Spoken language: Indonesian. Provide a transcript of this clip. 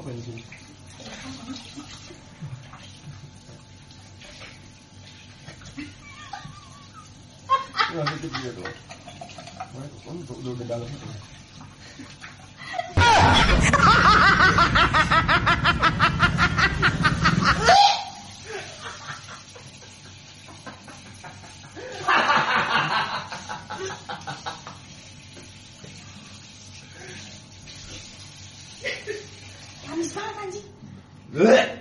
apa di sini? Ya, itu dia tuh. Udah dalam itu. Panas banget anjing.